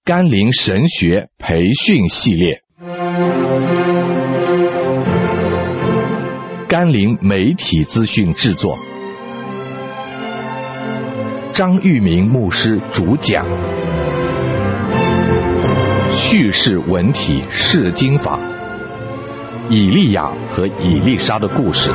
甘霖神学培训系列，甘霖媒体资讯制作，张玉明牧师主讲，叙事文体释经法，以利亚和以利沙的故事。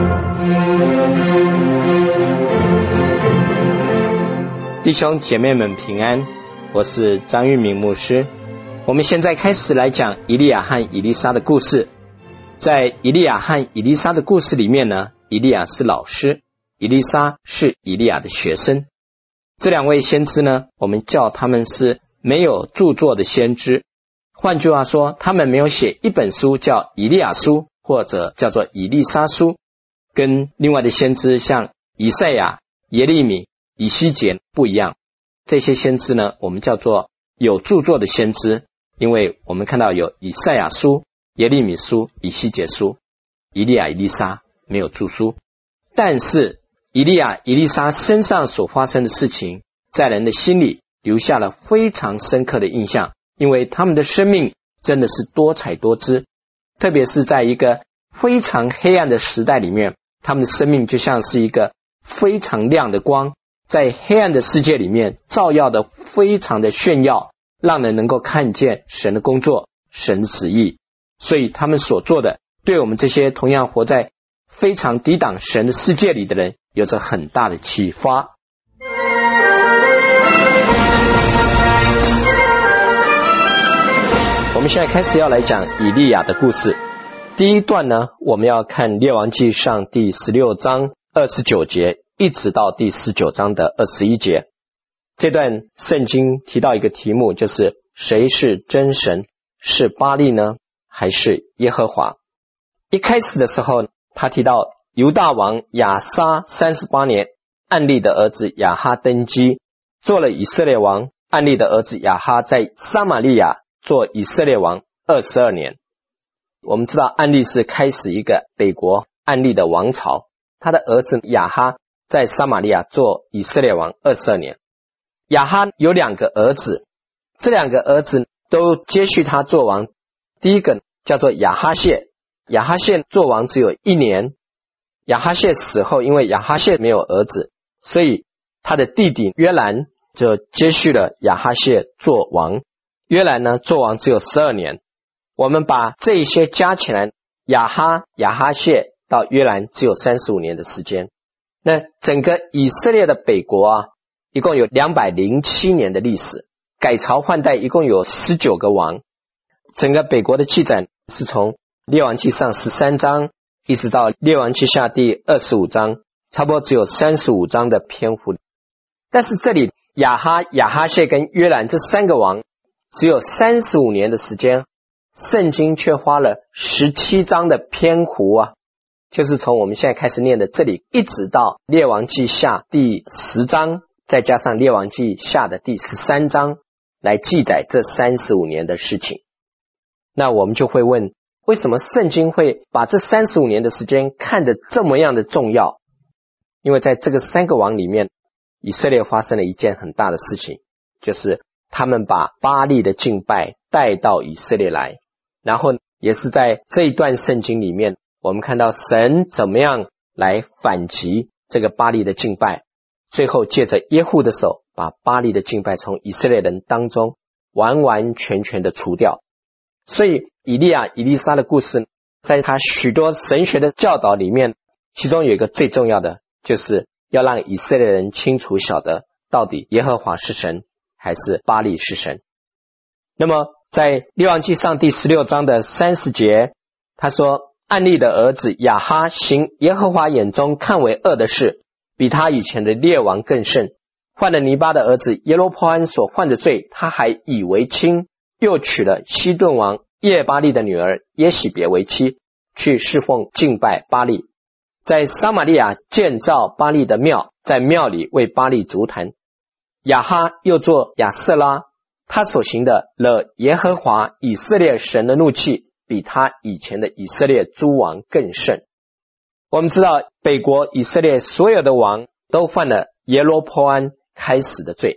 弟兄姐妹们平安，我是张玉明牧师。我们现在开始来讲以利亚和以利沙的故事。在以利亚和以利沙的故事里面呢，以利亚是老师，以利沙是以利亚的学生。这两位先知呢，我们叫他们是没有著作的先知。换句话说，他们没有写一本书叫以利亚书，或者叫做以利沙书，跟另外的先知像以赛亚、耶利米、以西结不一样。这些先知呢，我们叫做有著作的先知，因为我们看到有以赛亚书、耶利米书、以西结书。以利亚、以利沙没有著书，但是以利亚、以利沙身上所发生的事情，在人的心里留下了非常深刻的印象，因为他们的生命真的是多彩多姿，特别是在一个非常黑暗的时代里面，他们的生命就像是一个非常亮的光，在黑暗的世界里面照耀的非常的炫耀，让人能够看见神的工作，神的旨意。所以他们所做的，对我们这些同样活在非常抵挡神的世界里的人，有着很大的启发。我们现在开始要来讲以利亚的故事。第一段呢，我们要看列王纪上第16章29节一直到第19章的21节。这段圣经提到一个题目，就是谁是真神，是巴力呢，还是耶和华？一开始的时候，他提到犹大王亚撒38年，暗利的儿子亚哈登基，做了以色列王。暗利的儿子亚哈在撒玛利亚做以色列王22年。我们知道暗利是开始一个北国暗利的王朝，他的儿子亚哈在撒玛利亚做以色列王22年。亚哈有两个儿子，这两个儿子都接续他做王。第一个叫做亚哈谢，亚哈谢做王只有1年。亚哈谢死后，因为亚哈谢没有儿子，所以他的弟弟约兰就接续了亚哈谢做王。约兰呢做王只有12年。我们把这一些加起来，亚哈谢到约兰只有35年的时间。那整个以色列的北国啊，一共有207年的历史，改朝换代一共有19个王。整个北国的记载是从列王记上13章一直到列王记下第25章，差不多只有35章的篇幅。但是这里亚哈谢跟约兰这3个王只有35年的时间，圣经却花了17章的篇幅啊，就是从我们现在开始念的这里一直到列王记下第10章，再加上列王记下的第13章来记载这35年的事情。那我们就会问，为什么圣经会把这35年的时间看得这么样的重要？因为在这个3个王里面，以色列发生了一件很大的事情，就是他们把巴力的敬拜带到以色列来。然后也是在这一段圣经里面，我们看到神怎么样来反击这个巴力的敬拜，最后借着耶户的手把巴力的敬拜从以色列人当中完完全全的除掉。所以以利亚、以利沙的故事，在他许多神学的教导里面，其中有一个最重要的，就是要让以色列人清楚晓得到底耶和华是神还是巴力是神。那么在列王记上第16章的30节，他说暗利的儿子亚哈行耶和华眼中看为恶的事，比他以前的列王更甚。犯了尼巴的儿子耶罗波安所犯的罪，他还以为轻，又娶了西顿王耶巴利的女儿耶喜别为妻，去侍奉敬拜巴力，在撒玛利亚建造巴力的庙，在庙里为巴力筑坛。亚哈又做亚瑟拉，他所行的惹耶和华以色列神的怒气，比他以前的以色列诸王更甚。我们知道北国以色列所有的王都犯了耶罗波安开始的罪，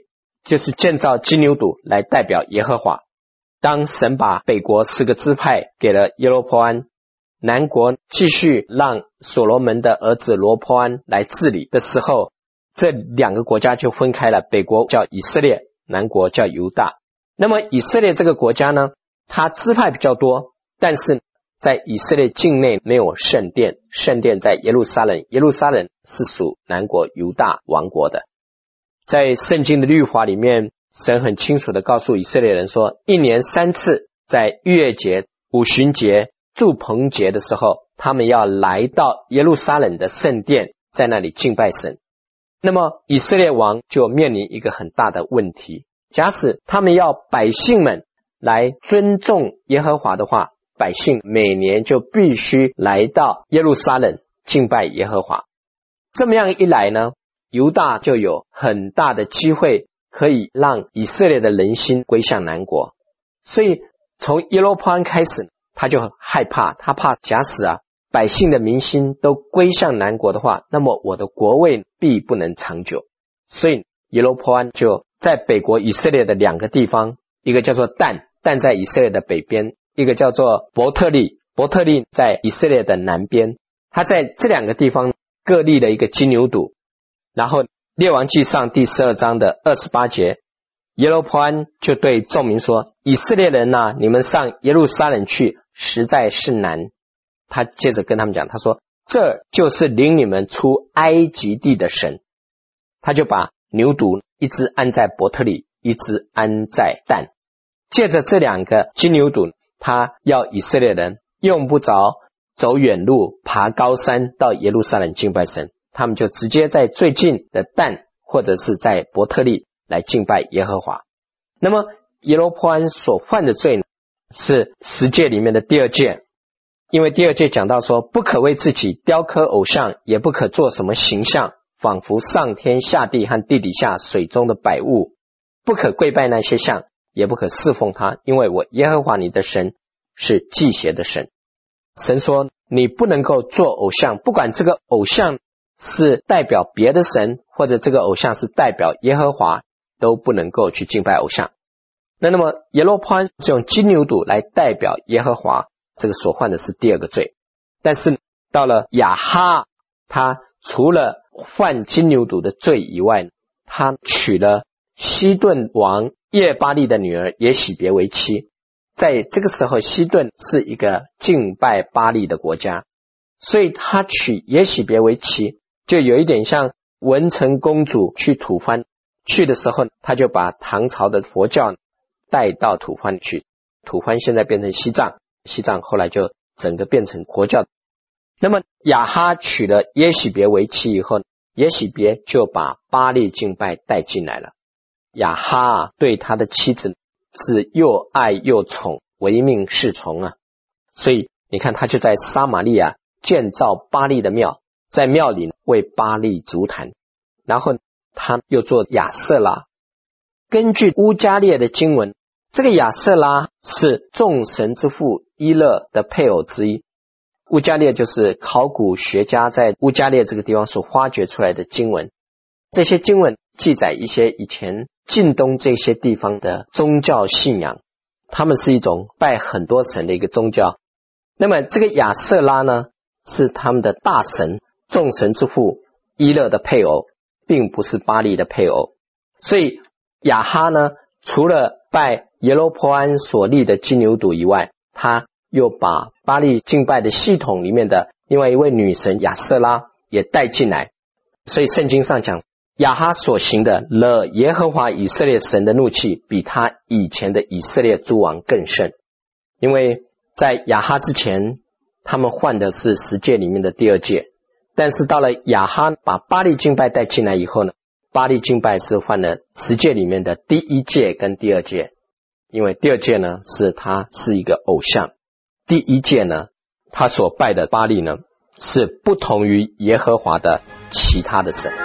就是建造金牛犊来代表耶和华。当神把北国4个支派给了耶罗波安，南国继续让所罗门的儿子罗波安来治理的时候，这2个国家就分开了，北国叫以色列，南国叫犹大。那么以色列这个国家呢，它支派比较多，但是在以色列境内没有圣殿，圣殿在耶路撒冷，耶路撒冷是属南国犹大王国的。在圣经的律法里面，神很清楚地告诉以色列人说，1年3次，在逾越节、五旬节、住棚节的时候，他们要来到耶路撒冷的圣殿，在那里敬拜神。那么以色列王就面临一个很大的问题，假使他们要百姓们来尊重耶和华的话，百姓每年就必须来到耶路撒冷敬拜耶和华。这么样一来呢，犹大就有很大的机会可以让以色列的人心归向南国。所以从耶罗波安开始，他就很害怕，他怕假使百姓的民心都归向南国的话，那么我的国位必不能长久。所以耶罗波安就在北国以色列的2个地方，一个叫做但在以色列的北边，一个叫做伯特利在以色列的南边。他在这2个地方各立了一个金牛犊。然后列王纪上第12章的28节，耶罗波安就对众民说，以色列人啊，你们上耶路撒冷去实在是难。他接着跟他们讲，他说，这就是领你们出埃及地的神。他就把牛犊一只安在伯特利，一只安在但。借着这2个金牛犊，他要以色列人用不着走远路，爬高山到耶路撒冷敬拜神，他们就直接在最近的但或者是在伯特利来敬拜耶和华。那么耶罗波安所犯的罪呢，是10诫里面的第2诫。因为第2诫讲到说，不可为自己雕刻偶像，也不可做什么形象，仿佛上天下地和地底下水中的百物，不可跪拜那些像，也不可侍奉他，因为我耶和华你的神是忌邪的神。神说你不能够做偶像，不管这个偶像是代表别的神，或者这个偶像是代表耶和华，都不能够去敬拜偶像。那么耶罗波安是用金牛犊来代表耶和华，这个所犯的是第2个罪。但是到了亚哈，他除了犯金牛犊的罪以外，他娶了西顿王耶巴利的女儿耶洗别为妻。在这个时候，西顿是一个敬拜巴利的国家，所以他娶耶洗别为妻，就有一点像文成公主去吐蕃去的时候，他就把唐朝的佛教带到吐蕃去，吐蕃现在变成西藏，西藏后来就整个变成佛教。那么亚哈娶了耶洗别为妻以后，耶洗别就把巴利敬拜带进来了。亚哈对他的妻子是又爱又宠，唯命是从啊。所以你看，他就在撒玛利亚建造巴利的庙，在庙里为巴利筑坛，然后他又做亚舍拉。根据乌加列的经文，这个亚舍拉是众神之父伊勒的配偶之一。乌加列就是考古学家在乌加列这个地方所发掘出来的经文，这些经文记载一些以前近东这些地方的宗教信仰，他们是一种拜很多神的一个宗教。那么这个亚舍拉呢，是他们的大神众神之父伊勒的配偶，并不是巴利的配偶。所以亚哈呢，除了拜耶罗波安所立的金牛犊以外，他又把巴利敬拜的系统里面的另外一位女神亚舍拉也带进来。所以圣经上讲，亚哈所行的惹耶和华以色列神的怒气，比他以前的以色列诸王更甚。因为在亚哈之前，他们犯的是10诫里面的第2诫，但是到了亚哈把巴利敬拜带进来以后呢，巴利敬拜是犯了10诫里面的第1诫跟第2诫。因为第2诫呢，是他是一个偶像，第1诫呢，他所拜的巴利呢，是不同于耶和华的其他的神。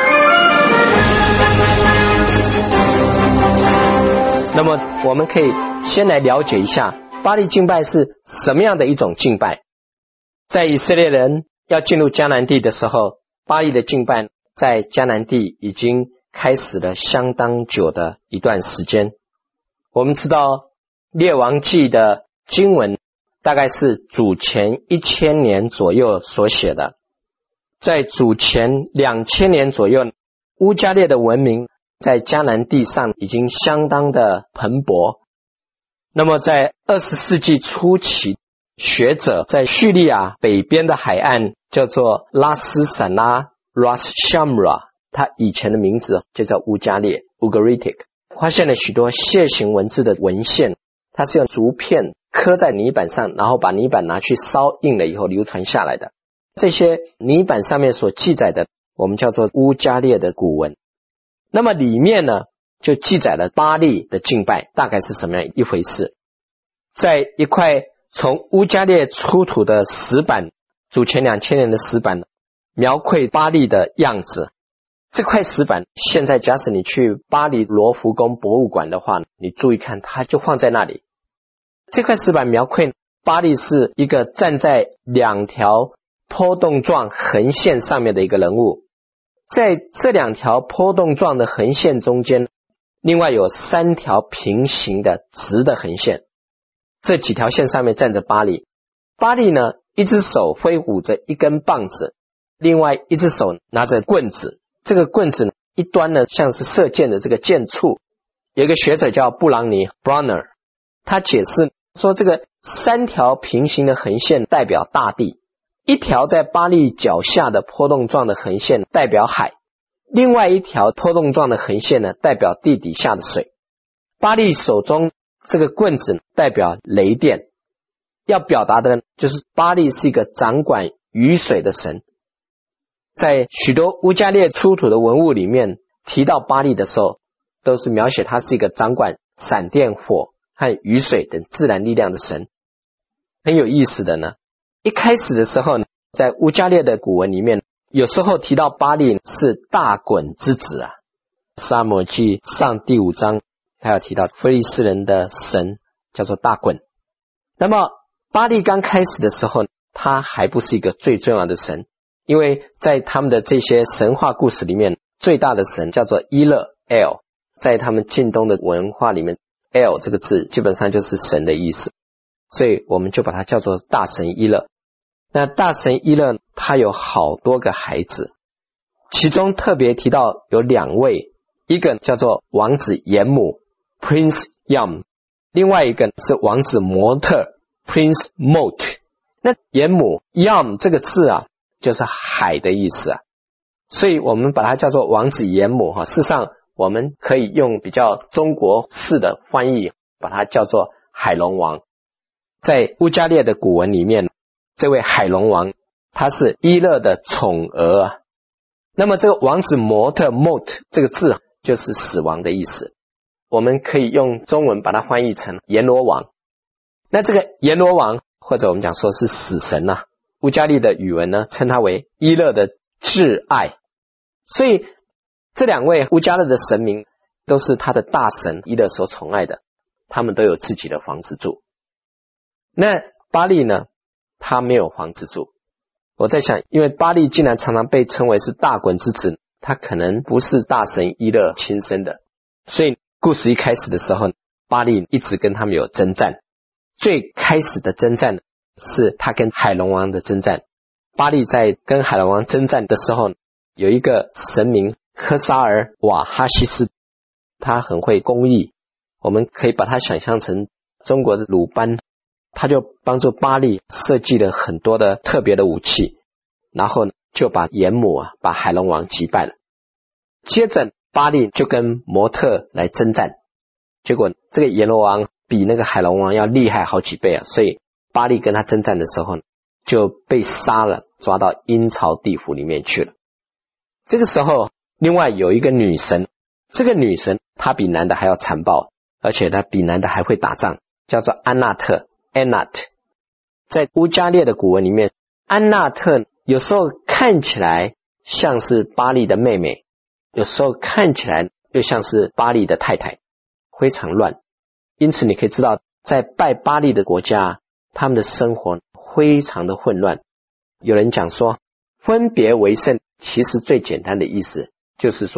那么我们可以先来了解一下巴利敬拜是什么样的一种敬拜。在以色列人要进入迦南地的时候，巴利的敬拜在迦南地已经开始了相当久的一段时间。我们知道列王记的经文大概是主前1000年左右所写的，在主前2000年左右，乌加列的文明在迦南地上已经相当的蓬勃。那么在20世纪初期，学者在叙利亚北边的海岸叫做拉斯散拉 Ras Shamra， 它以前的名字就叫乌加列 Ugaritic， 发现了许多楔形文字的文献，它是用竹片刻在泥板上，然后把泥板拿去烧硬了以后流传下来的。这些泥板上面所记载的我们叫做乌加列的古文。那么里面呢就记载了巴力的敬拜大概是什么样一回事。在一块从乌加列出土的石板，主前2000年的石板，描绘巴力的样子。这块石板现在假使你去巴黎罗浮宫博物馆的话，你注意看，它就放在那里。这块石板描绘巴力是一个站在2条波动状横线上面的一个人物，在这2条波动状的横线中间，另外有3条平行的直的横线，这几条线上面站着巴力。巴力呢，一只手挥舞着一根棒子，另外一只手拿着棍子，这个棍子呢，一端呢像是射箭的这个箭簇。有一个学者叫布朗尼 Bronner， 他解释说，这个3条平行的横线代表大地，一条在巴力脚下的波动状的横线代表海，另外一条波动状的横线呢代表地底下的水。巴力手中这个棍子代表雷电，要表达的就是巴力是一个掌管雨水的神。在许多乌加列出土的文物里面提到巴力的时候，都是描写他是一个掌管闪电、火和雨水等自然力量的神。很有意思的呢，一开始的时候呢，在乌加列的古文里面有时候提到巴力是大衮之子啊。撒母耳记上第5章他有提到非利士人的神叫做大衮。那么巴力刚开始的时候，他还不是一个最重要的神，因为在他们的这些神话故事里面，最大的神叫做伊勒 El， 在他们近东的文化里面 El 这个字基本上就是神的意思，所以我们就把它叫做大神伊勒。那大神伊勒他有好多个孩子，其中特别提到有2位，一个叫做王子延姆 Prince Yam， 另外一个是王子模特 Prince Mot。 那延姆 Yam 这个字啊就是海的意思啊，所以我们把它叫做王子延姆事实上我们可以用比较中国式的翻译把它叫做海龙王。在乌加列的古文里面，这位海龙王他是伊勒的宠儿啊。那么这个王子模特 Mot 这个字就是死亡的意思，我们可以用中文把它翻译成阎罗王。那这个阎罗王或者我们讲说是死神啊，乌加列的语文呢称他为伊勒的挚爱。所以这2位乌加勒的神明都是他的大神伊勒所宠爱的，他们都有自己的房子住。那巴力呢，他没有房子住。我在想，因为巴力竟然常常被称为是大衮之子，他可能不是大神伊勒亲生的，所以故事一开始的时候，巴力一直跟他们有征战。最开始的征战是他跟海龙王的征战。巴力在跟海龙王征战的时候，有一个神明科沙尔瓦哈西斯，他很会工艺，我们可以把他想象成中国的鲁班，他就帮助巴力设计了很多的特别的武器，然后就把延姆把海龙王击败了。接着巴力就跟模特来征战，结果这个阎罗王比那个海龙王要厉害好几倍啊，所以巴力跟他征战的时候就被杀了，抓到阴曹地府里面去了。这个时候另外有一个女神，这个女神她比男的还要残暴，而且她比男的还会打仗，叫做安纳特 Anat。 在乌加列的古文里面，安纳特有时候看起来像是巴力的妹妹，有时候看起来又像是巴力的太太，非常乱。因此你可以知道，在拜巴力的国家，他们的生活非常的混乱。有人讲说分别为圣其实最简单的意思就是说，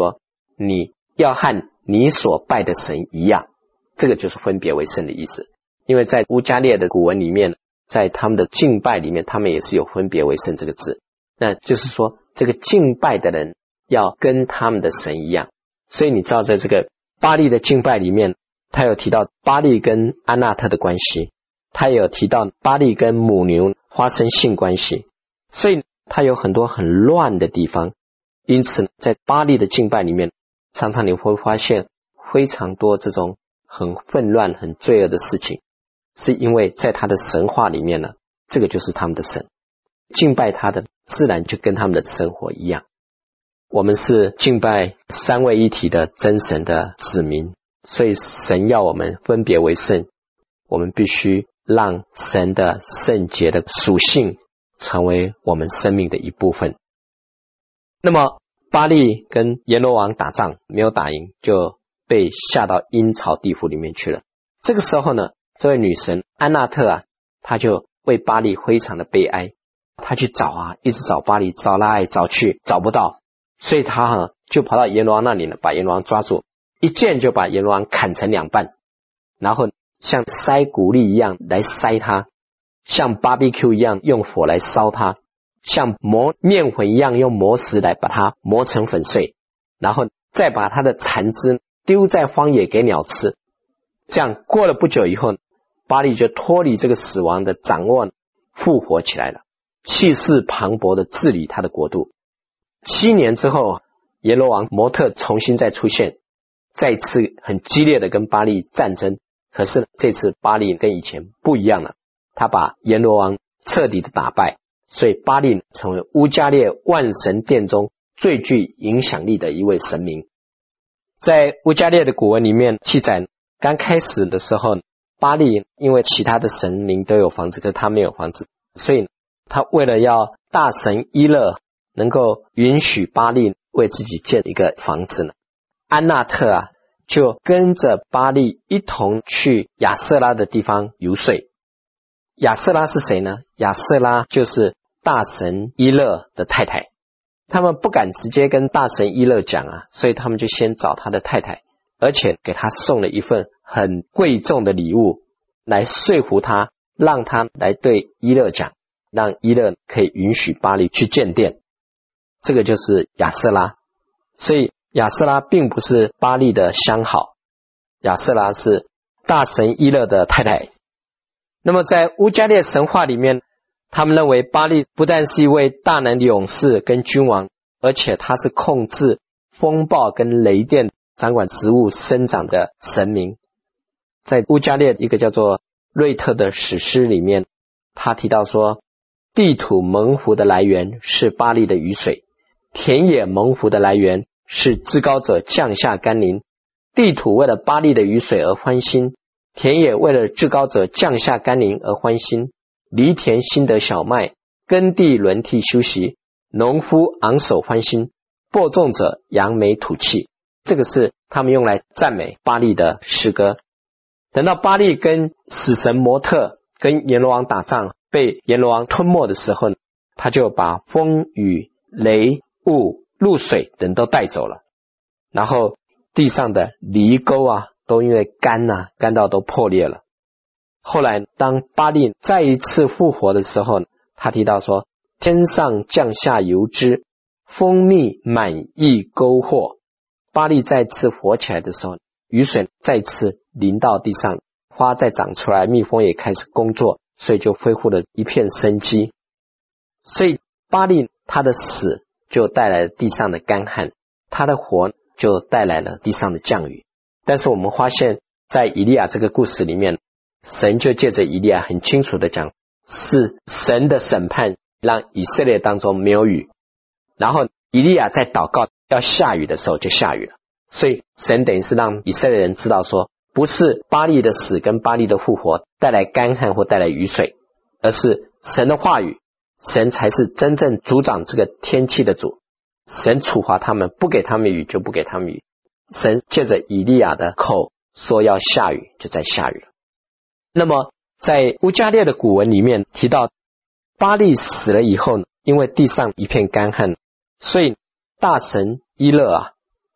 你要和你所拜的神一样，这个就是分别为圣的意思。因为在乌加列的古文里面，在他们的敬拜里面，他们也是有分别为圣这个字，那就是说这个敬拜的人要跟他们的神一样。所以你知道在这个巴力的敬拜里面，他有提到巴力跟安纳特的关系，他也有提到巴力跟母牛发生性关系，所以他有很多很乱的地方。因此在巴力的敬拜里面，常常你会发现非常多这种很混乱很罪恶的事情，是因为在他的神话里面呢，这个就是他们的神，敬拜他的自然就跟他们的生活一样。我们是敬拜三位一体的真神的子民，所以神要我们分别为圣，我们必须让神的圣洁的属性成为我们生命的一部分。那么巴力跟阎罗王打仗没有打赢，就被下到阴曹地府里面去了。这个时候呢，这位女神安纳特啊，她就为巴力非常的悲哀，她去找啊，一直找巴力，找来找去找不到，所以她就跑到阎罗王那里呢，把阎罗王抓住，一剑就把阎罗王砍成两半，然后像筛谷粒一样来筛他，像 BBQ 一样用火来烧他，像磨面粉一样用磨石来把它磨成粉碎，然后再把它的残肢丢在荒野给鸟吃。这样过了不久以后，巴力就脱离这个死亡的掌握，复活起来了，气势磅礴的治理他的国度。7年之后，阎罗王摩特重新再出现，再次很激烈的跟巴力战争。可是这次巴力跟以前不一样了，他把阎罗王彻底的打败，所以巴力成为乌加列万神殿中最具影响力的一位神明。在乌加列的古文里面记载，刚开始的时候，巴力因为其他的神明都有房子，可是他没有房子，所以他为了要大神伊勒能够允许巴力为自己建一个房子呢，安纳特啊就跟着巴力一同去亚瑟拉的地方游说。亚瑟拉是谁呢？亚瑟拉就是大神伊勒的太太。他们不敢直接跟大神伊勒讲啊，所以他们就先找他的太太，而且给他送了一份很贵重的礼物来说服他，让他来对伊勒讲，让伊勒可以允许巴力去建殿。这个就是亚瑟拉。所以亚瑟拉并不是巴力的相好，亚瑟拉是大神伊勒的太太。那么在乌加列神话里面，他们认为巴力不但是一位大能的勇士跟君王，而且他是控制风暴跟雷电，掌管植物生长的神明。在乌加列一个叫做瑞特的史诗里面，他提到说，地土蒙福的来源是巴力的雨水，田野蒙福的来源是至高者降下甘霖。地土为了巴力的雨水而欢欣，田野为了至高者降下甘霖而欢欣。犁田新得小麦，耕地轮替休息，农夫昂首欢欣，播种者扬眉吐气。这个是他们用来赞美巴力的诗歌。等到巴力跟死神摩特跟阎罗王打仗，被阎罗王吞没的时候，他就把风雨雷雾露水等都带走了，然后地上的犁沟啊都因为干到都破裂了。后来当巴力再一次复活的时候，他提到说，天上降下油脂，蜂蜜满溢沟壑。巴力再次活起来的时候，雨水再次淋到地上，花再长出来，蜜蜂也开始工作，所以就恢复了一片生机。所以巴力他的死就带来了地上的干旱，他的活就带来了地上的降雨。但是我们发现在以利亚这个故事里面，神就借着以利亚很清楚的讲，是神的审判让以色列当中没有雨，然后以利亚在祷告要下雨的时候就下雨了。所以神等于是让以色列人知道说，不是巴力的死跟巴力的复活带来干旱或带来雨水，而是神的话语，神才是真正主掌这个天气的主。神处罚他们，不给他们雨就不给他们雨，神借着以利亚的口说要下雨，就在下雨了。那么在乌加列的古文里面提到，巴力死了以后，因为地上一片干旱，所以大神伊勒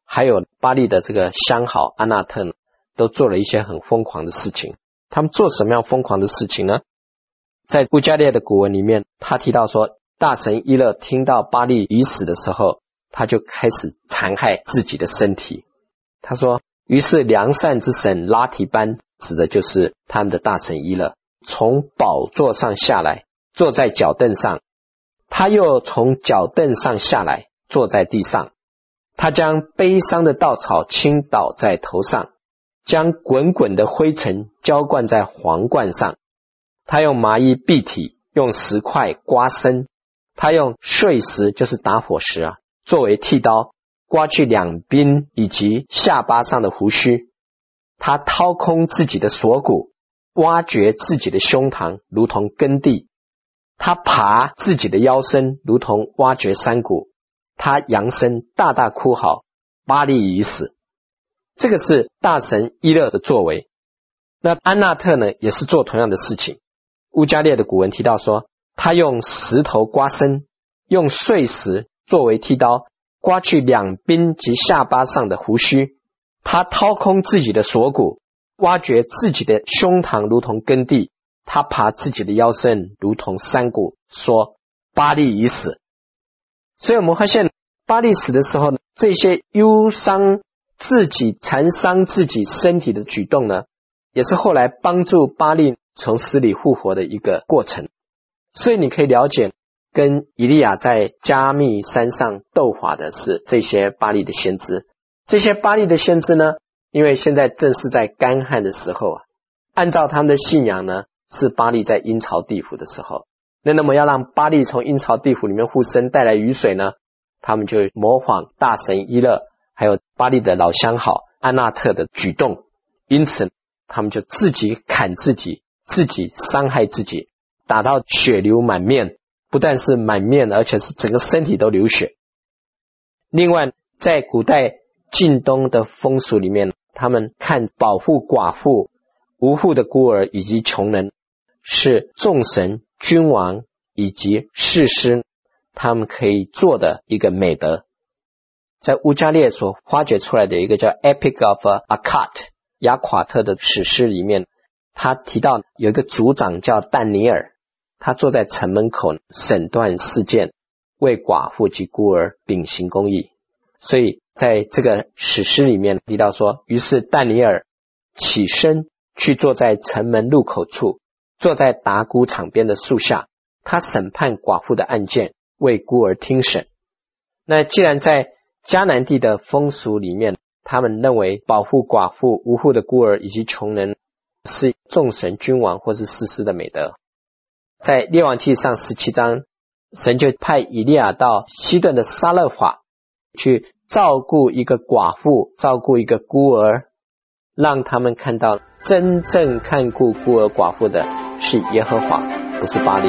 还有巴力的这个相好安纳特呢，都做了一些很疯狂的事情。他们做什么样疯狂的事情呢？在乌加列的古文里面，他提到说，大神伊勒听到巴力已死的时候，他就开始残害自己的身体。他说，于是良善之神拉提班，指的就是他们的大神伊勒，从宝座上下来，坐在脚凳上，他又从脚凳上下来，坐在地上。他将悲伤的稻草倾倒在头上，将滚滚的灰尘浇灌在皇冠上。他用麻衣蔽体，用石块刮身。他用碎石，就是打火石啊，作为剃刀，刮去两鬓以及下巴上的胡须。他掏空自己的锁骨，挖掘自己的胸膛，如同耕地。他爬自己的腰身，如同挖掘山谷。他扬声大大哭嚎，巴力已死。这个是大神伊勒的作为。那安纳特呢，也是做同样的事情。乌加列的古文提到说，他用石头刮身，用碎石作为剃刀，刮去两鬓及下巴上的胡须。他掏空自己的锁骨，挖掘自己的胸膛，如同耕地。他爬自己的腰身，如同山谷，说巴力已死。所以我们发现，巴力死的时候呢，这些忧伤自己、残伤自己身体的举动呢，也是后来帮助巴力从死里复活的一个过程。所以你可以了解，跟以利亚在加密山上斗法的是这些巴力的先知。这些巴力的先知呢，因为现在正是在干旱的时候啊，按照他们的信仰呢，是巴力在阴曹地府的时候。那么要让巴力从阴曹地府里面复生，带来雨水呢，他们就模仿大神伊勒还有巴力的老相好安纳特的举动，因此他们就自己砍自己，自己伤害自己，打到血流满面，不但是满面，而且是整个身体都流血。另外在古代近东的风俗里面，他们看保护寡妇、无父的孤儿以及穷人是众神、君王以及士师他们可以做的一个美德。在乌加列所发掘出来的一个叫 Epic of Akkad 雅垮特的史诗里面，他提到有一个族长叫但尼尔，他坐在城门口审断事件，为寡妇及孤儿秉行公义。所以在这个史诗里面提到说，于是但尼尔起身去坐在城门入口处，坐在达谷场边的树下，他审判寡妇的案件，为孤儿听审。那既然在迦南地的风俗里面，他们认为保护寡妇、无父的孤儿以及穷人是众神、君王或是士师的美德。在列王纪上17章，神就派以利亚到西顿的撒勒法去照顾一个寡妇，照顾一个孤儿，让他们看到真正看顾孤儿寡妇的是耶和华，不是巴力。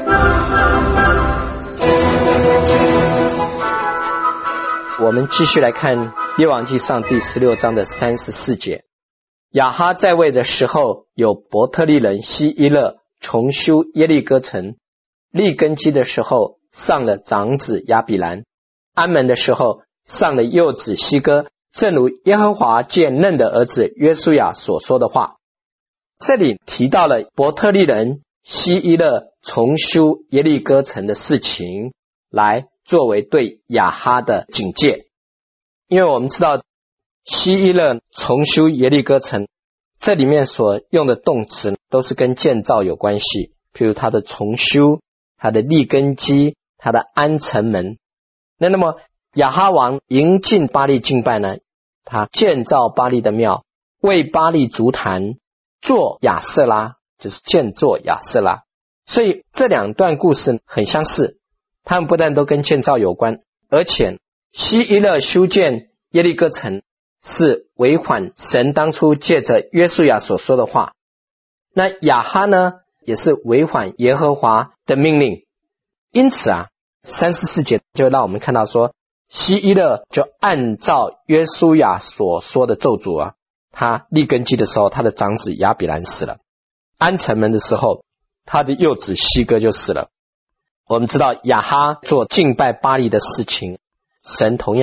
我们继续来看列王纪上第16章的34节。亚哈在位的时候，有伯特利人希伊勒重修耶利哥城，立根基的时候上了长子亚比兰，安门的时候上了幼子希哥，正如耶和华借嫩的儿子约书亚所说的话。这里提到了伯特利人希伊勒重修耶利哥城的事情，来作为对亚哈的警戒。因为我们知道希伊勒重修耶利哥城，这里面所用的动词都是跟建造有关系，譬如他的重修、他的立根基、他的安城门。那么亚哈王迎进巴力敬拜呢，他建造巴力的庙，为巴力筑坛，做亚舍拉，就是建造亚舍拉。所以这两段故事很相似，他们不但都跟建造有关，而且希伊勒修建耶利哥城是违反神当初借着约书亚所说的话。那亚哈呢，也是违反耶和华的命令。因此34节就让我们看到说，希伊勒就按照约书亚所说的咒诅他立根基的时候，他的长子亚比兰死了；安城门的时候，他的幼子希哥就死了。我们知道亚哈做敬拜巴力的事情，神同样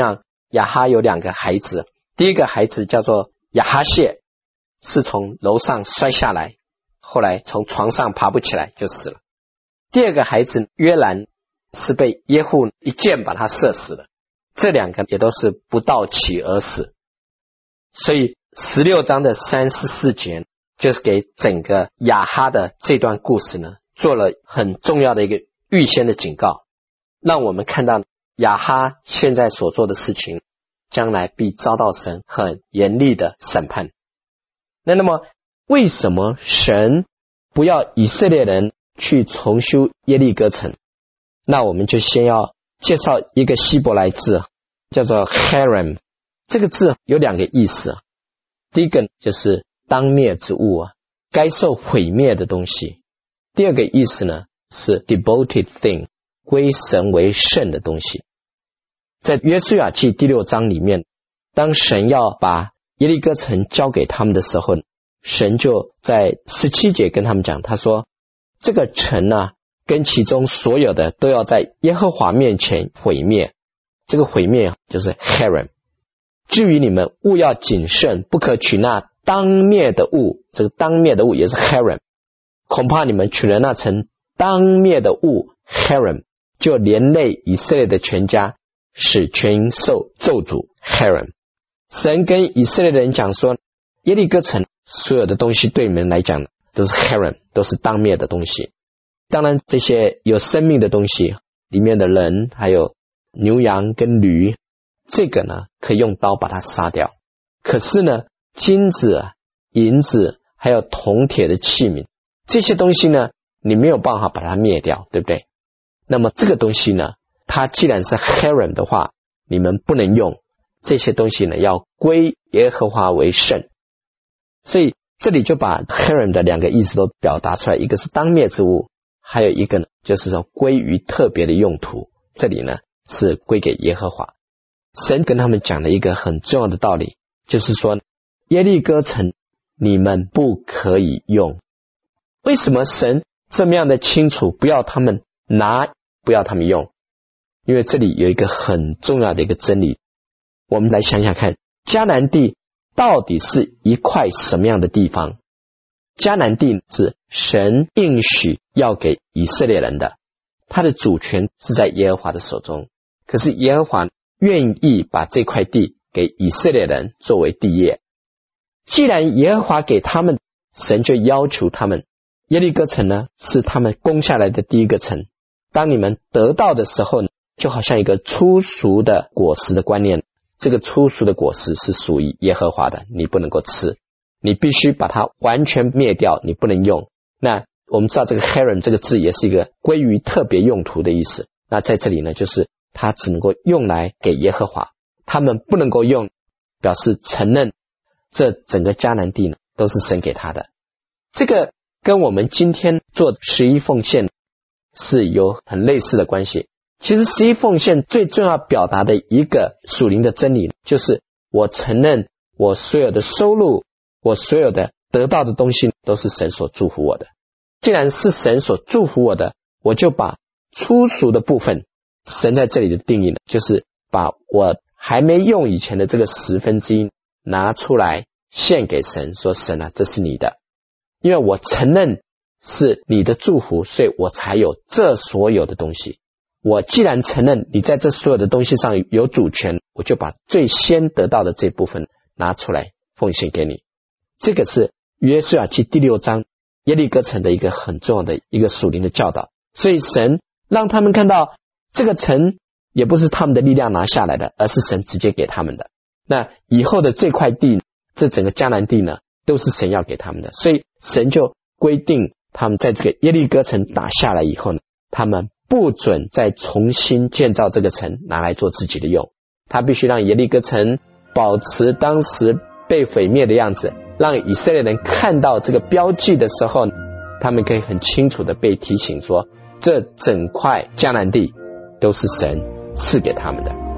亚哈有2个孩子，第一个孩子叫做亚哈谢，是从楼上摔下来，后来从床上爬不起来就死了。第二个孩子约兰是被耶户一箭把他射死了，这2个也都是不道起而死。所以16章的3、4节就是给整个亚哈的这段故事呢做了很重要的一个预先的警告，让我们看到亚哈现在所做的事情将来必遭到神很严厉的审判。那么为什么神不要以色列人去重修耶利哥城？那我们就先要介绍一个希伯来字，叫做 Herem。 这个字有2个意思，第一个就是当灭之物，该受毁灭的东西。第二个意思呢是 devoted thing， 归神为圣的东西。在约书亚记第6章里面，当神要把耶利哥城交给他们的时候，神就在17节跟他们讲，他说这个城呢跟其中所有的都要在耶和华面前毁灭，这个毁灭就是 Herem。 至于你们务要谨慎，不可取那当灭的物，这个当灭的物也是 Herem， 恐怕你们取了那城当灭的物 Herem， 就连累以色列的全家，使全营受咒诅 Herem。 神跟以色列的人讲说，耶利哥城所有的东西对你们来讲都是 Herem， 都是当灭的东西。当然这些有生命的东西，里面的人还有牛羊跟驴，这个呢可以用刀把它杀掉。可是呢金子、银子还有铜铁的器皿，这些东西呢你没有办法把它灭掉，对不对？那么这个东西呢，它既然是 Herem 的话，你们不能用这些东西呢，要归耶和华为圣。所以这里就把 Herem 的2个意思都表达出来，一个是当灭之物，还有一个呢就是说归于特别的用途，这里呢是归给耶和华。神跟他们讲了一个很重要的道理，就是说耶利哥城你们不可以用。为什么神这么样的清楚不要他们拿，不要他们用？因为这里有一个很重要的一个真理。我们来想想看，迦南地到底是一块什么样的地方？迦南地是神应许要给以色列人的，他的主权是在耶和华的手中。可是耶和华愿意把这块地给以色列人作为地业。既然耶和华给他们，神就要求他们，耶利哥城呢是他们攻下来的第一个城。当你们得到的时候，就好像一个初熟的果实的观念，这个初熟的果实是属于耶和华的，你不能够吃，你必须把它完全灭掉，你不能用。那我们知道这个 Herem 这个字也是一个归于特别用途的意思。那在这里呢，就是它只能够用来给耶和华，他们不能够用，表示承认这整个迦南地呢都是神给他的。这个跟我们今天做11奉献是有很类似的关系。其实11奉献最重要表达的一个属灵的真理，就是我承认我所有的收入，我所有的得到的东西都是神所祝福我的。既然是神所祝福我的，我就把初熟的部分，神在这里的定义呢，就是把我还没用以前的这个1/10拿出来献给神，说神啊，这是你的。因为我承认是你的祝福，所以我才有这所有的东西。我既然承认你在这所有的东西上有主权，我就把最先得到的这部分拿出来奉献给你。这个是约书亚记第6章耶利哥城的一个很重要的一个属灵的教导。所以神让他们看到这个城也不是他们的力量拿下来的，而是神直接给他们的。那以后的这块地，这整个迦南地呢，都是神要给他们的。所以神就规定他们在这个耶利哥城打下来以后呢，他们不准再重新建造这个城拿来做自己的用，他必须让耶利哥城保持当时被毁灭的样子，让以色列人看到这个标记的时候，他们可以很清楚的被提醒说，这整块迦南地都是神赐给他们的。